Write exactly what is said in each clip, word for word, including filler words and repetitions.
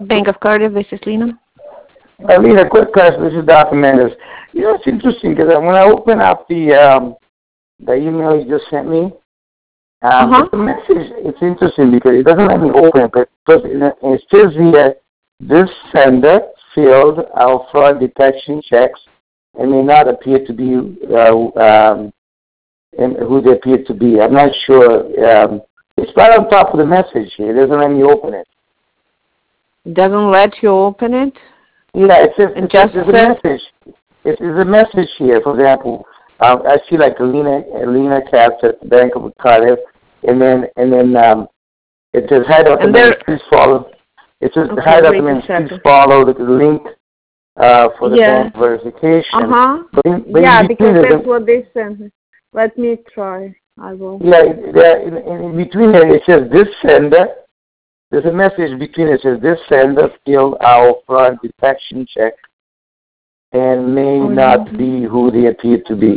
Bank of Cardiff, this is Lena. Uh, Lena, quick question. This is Doctor Mendes. You know, it's interesting because when I open up the um, the email you just sent me, um, uh-huh. the message, it's interesting because it doesn't let me open it, but it says here, this sender failed our fraud detection checks and may not appear to be uh, um, who they appear to be. I'm not sure. Um, it's right on top of the message here. It doesn't let me open it. Doesn't let you open it? Yeah, it says, it it just says there's a message. It, there's a message here. For example, um, I see like Alina, Alina Katz at the Bank of Cardiff, and then and then um, it says hi, Doctor Mendes, please follow. It says okay, hi, Doctor Mendes, please follow the link uh, for the yeah. bank verification. Uh-huh. But in, but yeah, in because that's them, what they sent me. Let me try. I will. Yeah, yeah in, in between it, it says this sender. There's a message between it. It says this sender failed our fraud detection check and may oh, not yeah. be who they appear to be.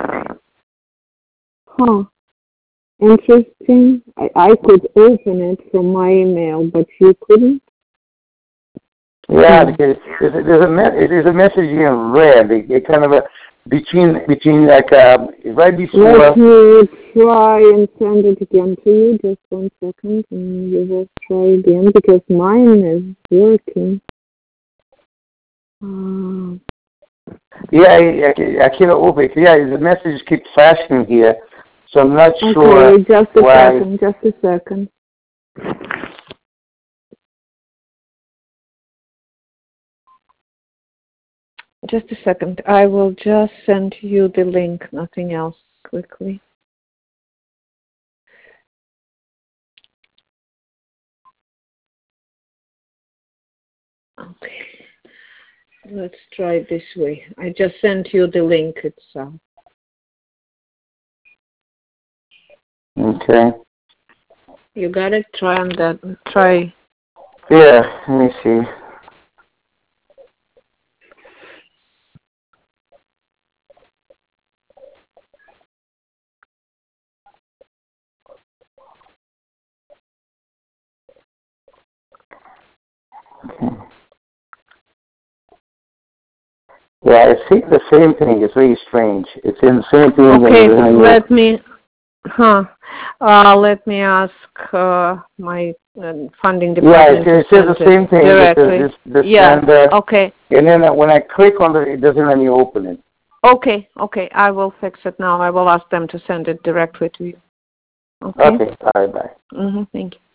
Huh. Interesting. I, I could open it from my email, but you couldn't? Yeah, because there's a, there's a, me- there's a message in red. It, it kind of a, between, between like, um, right before. Let me try and send it again to you. Just one second, and you will try again, because mine is working. Uh, yeah, I, I, I can't open it. Yeah, the message keeps flashing here, so I'm not okay, sure. Okay, just a why. second, just a second. Just a second. I will just send you the link, nothing else, quickly. Okay. Let's try it this way. I just sent you the link itself. Okay. You got it? Try on that. Try. Yeah, let me see. Yeah, it's the same thing. It's very strange. It's in the same thing. Okay, let me, huh? Uh, let me ask uh, my uh, funding department. Yeah, it, it says the same thing. Directly. This, this, yeah. And, uh, okay. And then when I click on it, it doesn't let me open it. Okay. Okay. I will fix it now. I will ask them to send it directly to you. Okay. Okay. All right. Bye. Mm-hmm. Thank you.